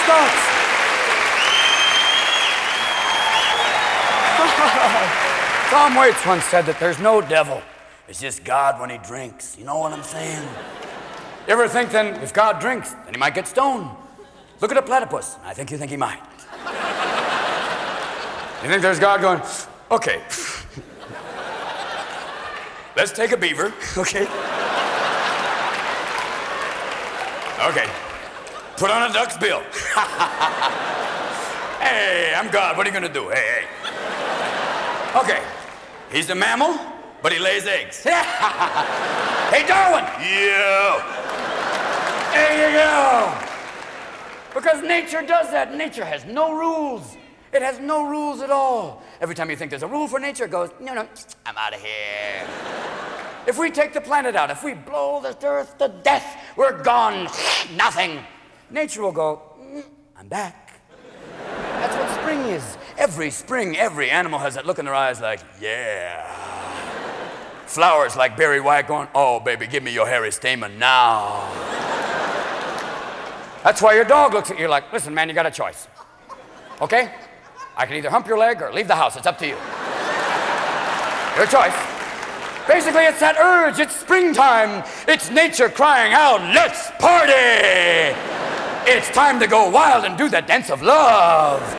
thoughts. Tom Waits once said that there's no devil. It's just God when he drinks. You know what I'm saying? You ever think then, if God drinks, then he might get stoned? Look at a platypus. I think you think he might. You think there's God going, okay. Let's take a beaver, okay? Okay. Put on a duck's bill. Hey, I'm God. What are you gonna do? Hey. Okay. He's a mammal, but he lays eggs. Hey, Darwin! You! There you go! Because nature does that. Nature has no rules. It has no rules at all. Every time you think there's a rule for nature, it goes, no, I'm out of here. If we take the planet out, if we blow the earth to death, we're gone. Nothing. Nature will go, I'm back. That's what spring is. Every spring, every animal has that look in their eyes like, yeah. Flowers like Barry White going, oh, baby, give me your hairy stamen now. That's why your dog looks at you like, listen, man, you got a choice. Okay? I can either hump your leg or leave the house. It's up to you. Your choice. Basically, it's that urge. It's springtime. It's nature crying out, let's party! It's time to go wild and do the dance of love.